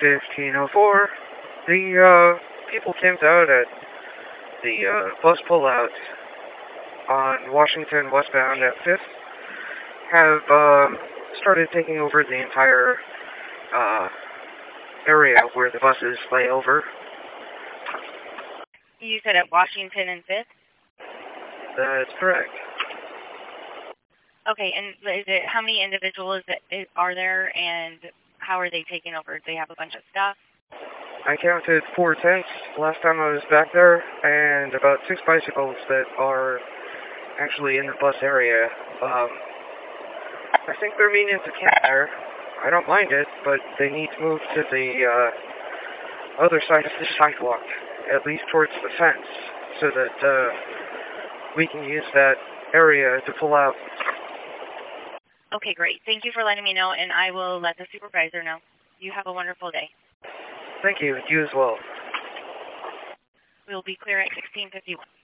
1504. The people camped out at the bus pullout on Washington westbound at 5th have started taking over the entire area where the buses lay over. You said at Washington and 5th? That's correct. Okay, and how many individuals are there, and how are they taking over? Do they have a bunch of stuff? I counted 4 tents last time I was back there, and about 6 bicycles that are actually in the bus area. I think they're meaning to camp there. I don't mind it, but they need to move to the other side of the sidewalk, at least towards the fence, so that we can use that area to pull out. Okay, great. Thank you for letting me know, and I will let the supervisor know. You have a wonderful day. Thank you. You as well. We will be clear at 16:51.